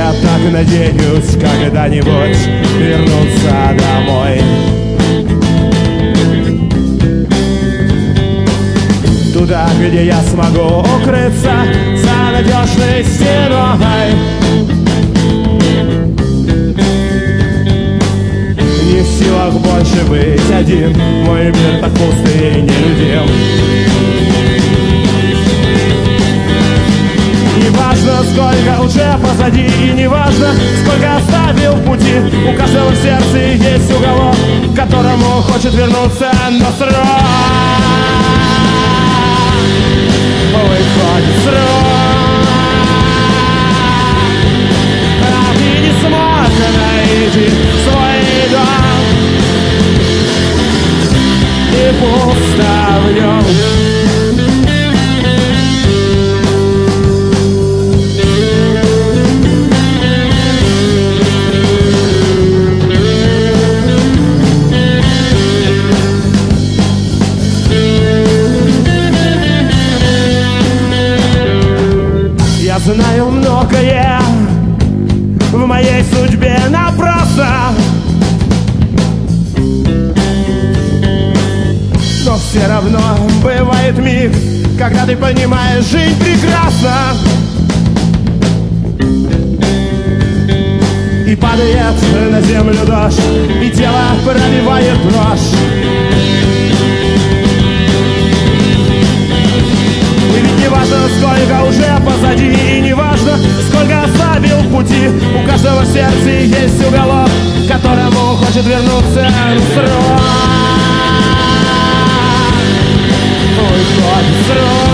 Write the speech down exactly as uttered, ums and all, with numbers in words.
я так надеюсь когда-нибудь вернуться домой. Туда, где я смогу укрыться за надежной стеной. Не в силах больше быть один, мой мир так пуст и нелюдим. Не важно, сколько уже позади, и не важно, сколько оставил в пути. У каждого в сердце есть уголок, к которому хочет вернуться, но срок выходит срок, а ты не смог найти свой дом, и пусто в нем. Я знаю многое в моей судьбе напрасно, но все равно бывает миг, когда ты понимаешь, жизнь прекрасна. И падает на землю дождь, и тело пробивает дрожь. И ведь не важно, сколько уже позади, и не важно, сколько оставил в пути. У каждого в сердце есть уголок, к которому хочет вернуться срок. Ой, срок.